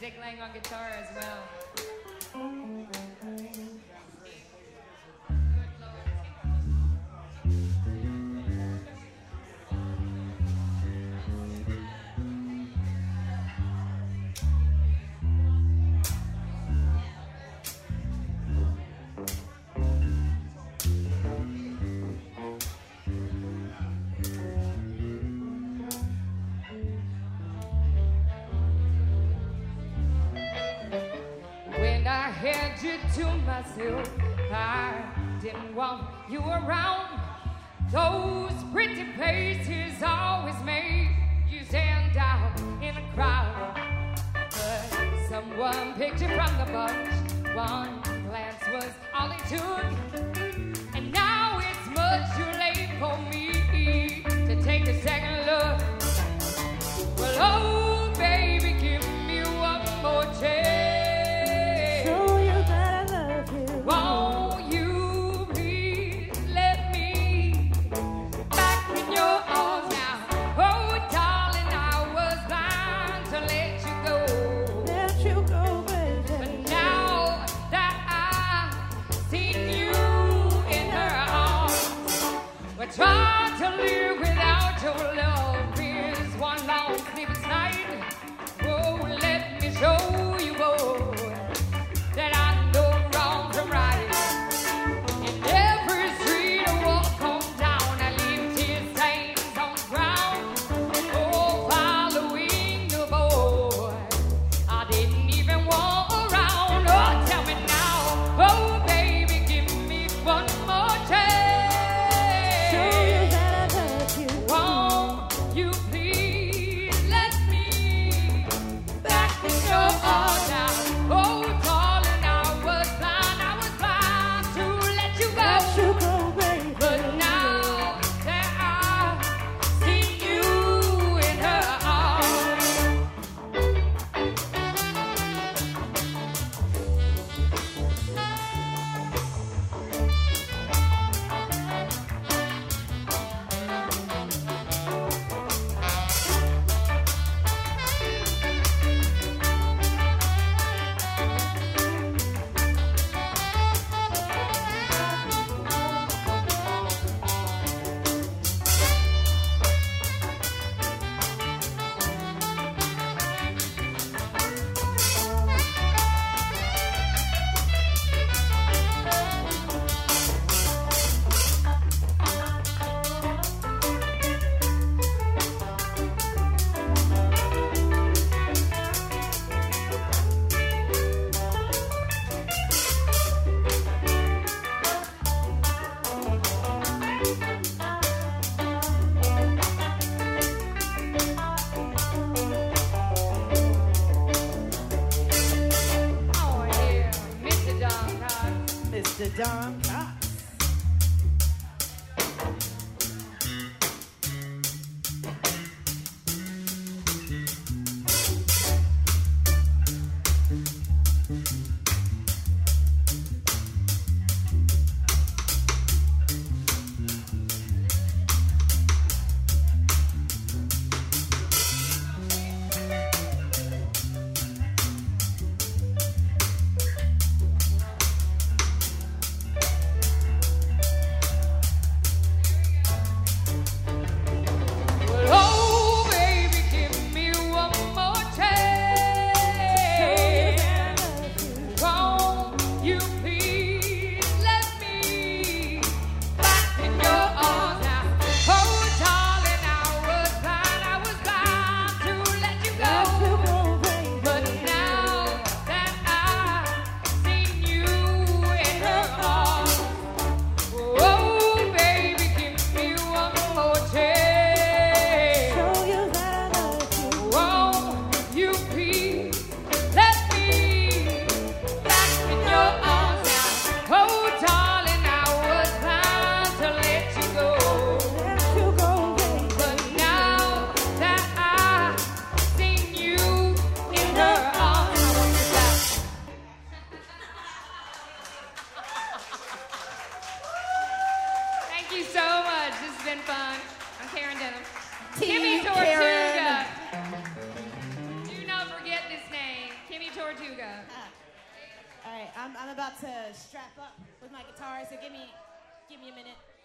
Dick Lang on guitar as well. When I had you to myself, I didn't want you around. Those pretty faces always made you stand out in a crowd. But someone picked you from the bunch. One glance was all it took. And now it's much too late for me to take a second look. Well, oh, baby, give me one more chance. Won't you please let me back in your arms now? Oh, darling, I was blind to let you go. Let you go, baby. But now that I've seen you in her arms, we're trying to live without your love. Here's one long sleepless night. Oh, let me show you, boy, that I know wrong from right. In every street I walk on down, I leave tear stains on the ground. Oh, following the boy I didn't even walk around. Oh, tell me now, oh baby, give me one more chance. Show you that I love you. Won't you please let me back in your arms now? Oh, darling, I was blind to let you go. But now that I've seen you in her arms. Oh, yeah, Mr. Don Cox. Mr. Don Cox. Tortuga. All right, I'm about to strap up with my guitar, so give me a minute.